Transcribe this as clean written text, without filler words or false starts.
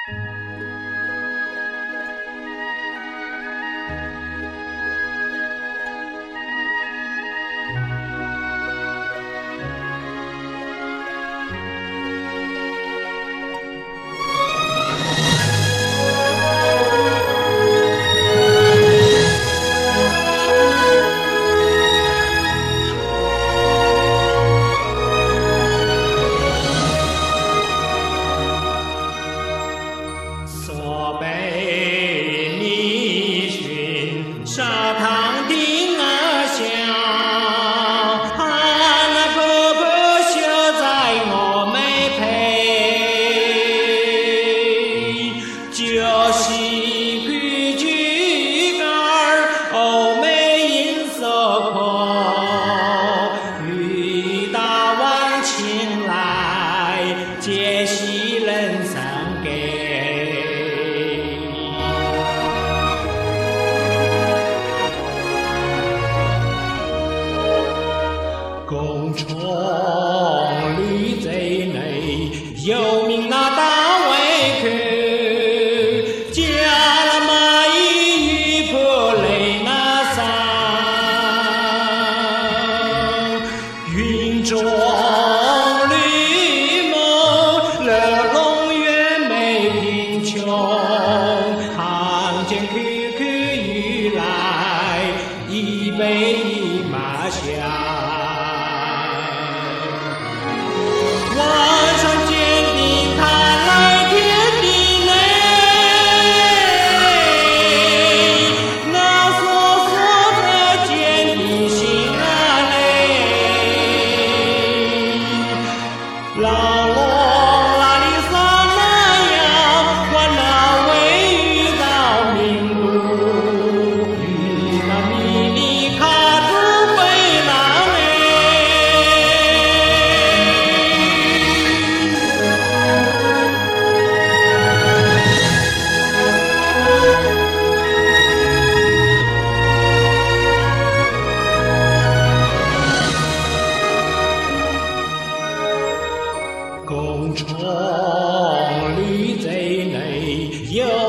所被你寻，沙滩的那香，那婆婆绣在我妹陪，就是规矩杆欧美银色阔，遇大王请来，皆系人生给。公虫绿贼内，有名那大围客，加了蚂蚁与不雷那桑，云中绿梦，乐龙月美贫穷，看见 QQ 雨来，一杯一马香。晚上坚定他来天地内，那索索的坚定心啊嘞，老龙那里撒那样，我那位遇到名路，遇那迷你卡住背囊嘞。公虫绿贼内有